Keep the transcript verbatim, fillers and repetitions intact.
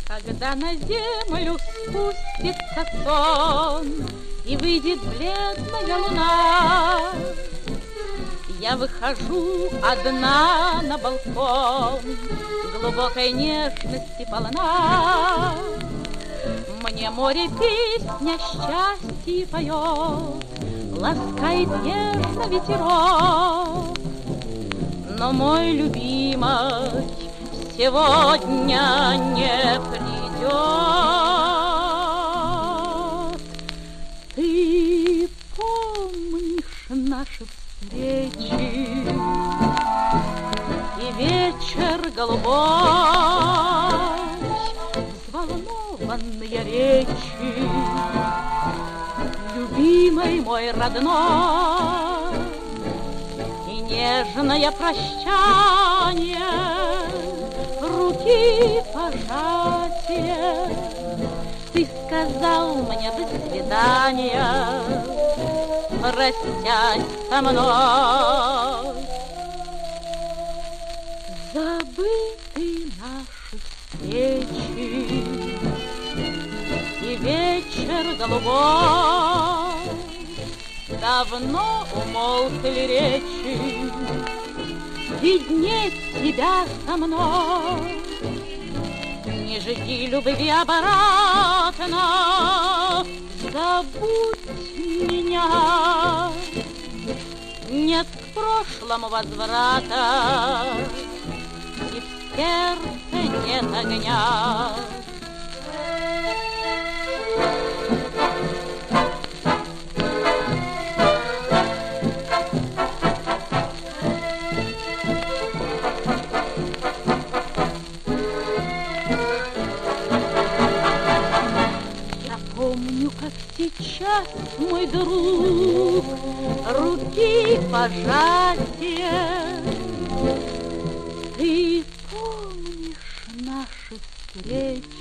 Когда на землю спустится сон и выйдет бледная луна, я выхожу одна на балкон, глубокой нежности полна. Мне море песня счастья поет, ласкает нежно ветерок. Но мой любимый сегодня не придет. Ты помнишь наши встречи и вечер голубой, взволнованные речи, любимый мой родной, и нежное прощание, руки пожатия. Ты сказал мне до свидания, простясь со мной. Забыты наши встречи и вечер голубой, давно умолкли речи виднеть тебя со мной. Не жди любви обратно, забудь меня. Нет к прошлому возврата, и в сердце нет огня. Помню, как сейчас, мой друг, руки пожатия. Ты помнишь наши встречи